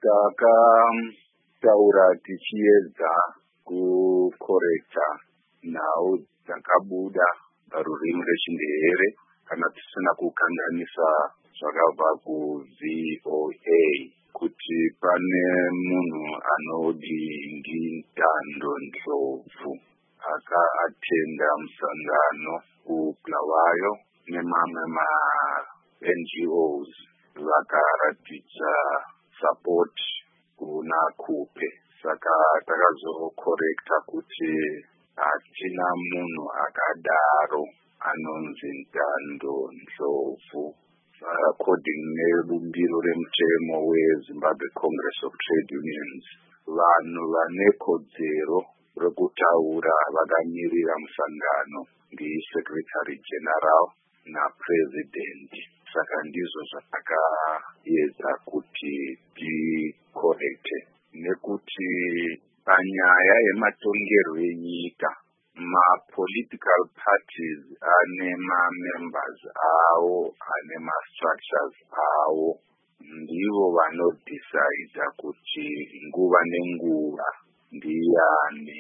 takataura tichiedza kukorekta nhau dzakabuda parurimi rechindevere kana tisina kukanganisa zvakabva kuVOA kuti pane munhu anodingi Ntando Ndlovu akaatenda musangano kuBulawayo nemamwe ma-NGOs vakaratidza support kuna Kupe. Saka takazokorekta kuti hatina munhu akadaro anonzi Ntando Ndlovu. According nebumbiro remutemo weZimbabwe Congress of Trade Unions, vanhu vane kodzero rekutaura vakamirira musangano ndiSecretary General naPresident. Saka ndizvo zvatakaedza kuti tikorekte, nekuti panyaya yematongerwo enyika ma-political parties ane ma-members awo, ane ma-structures awo, ndivo vanodecide kuti nguva nenguva ndiani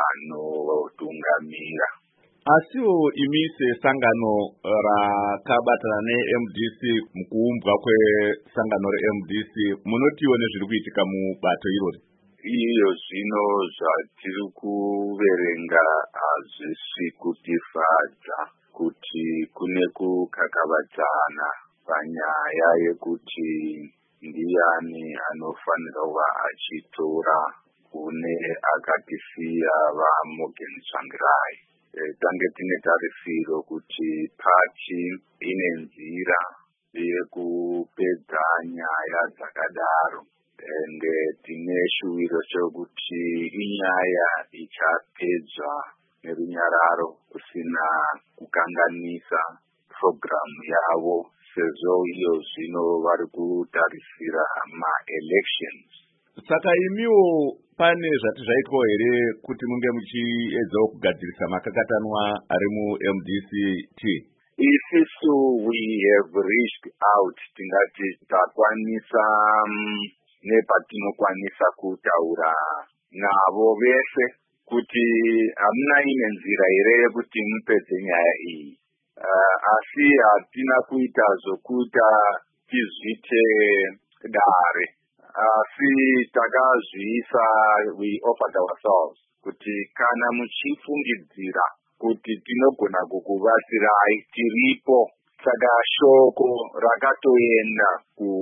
anotungamira. Asiwo imi sesangano rakabatana neMDC mukuumbwa kwesangano reMDC munotiwo nezviri kuitika mubato irori? Iyo zvino zvatiri kuverenga hazvisi kutifadza kuti kune kukakavadzana panyaya yekuti ndiani anofanira kuva achitora kune akatifira vaMorgan Tsvangirai. Tange tine tarisiro kuti pati ine nzira yekupedza nyaya dzakadaro, ende tine shuwiro chokuti inyaya ichapedzwa nerunyararo kusina kukanganisa programu yavo, sezvo iyo zvino vari kutarisira ma-elections. Saka imiwo pane zvati zvaitwa here kuti munge muchiedzawo kugadzirisa makakatanwa ari muMDCT? Isisu we have reached out, tingati takwanisa nepatinokwanisa kutaura navo vese kuti hamuna imwe nzira here yekuti mupedze nyaya iyi. Asi hatina kuita zvokuita tizvite dare, asi takazviisa, we offered ourselves kuti kana muchifungidzira kuti tinogona kukubatsirai tiripo. Saka shoko rakatoenda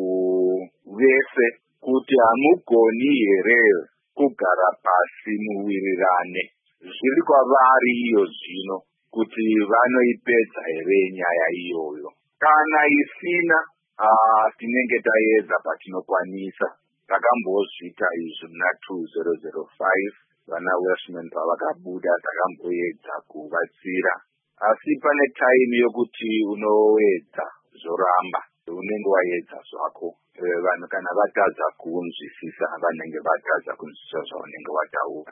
kuvese kuti hamugoni here kugara pasi muwirirane. Zviri kwavari iyo zvino kuti vanoipedza here nyaya iyoyo. Kana isina, tinenge taedza patinokwanisa. Takambozvita izvi muna 2005 vana Westman pavakabuda, takamboedza kuvatsira. Asi pane time yokuti unoedza zoramba, unenge waedza zvako. Vanhu kana vatadza kunzwisisa, vanenge vatadza kunzwisisa zvaunenge wataura.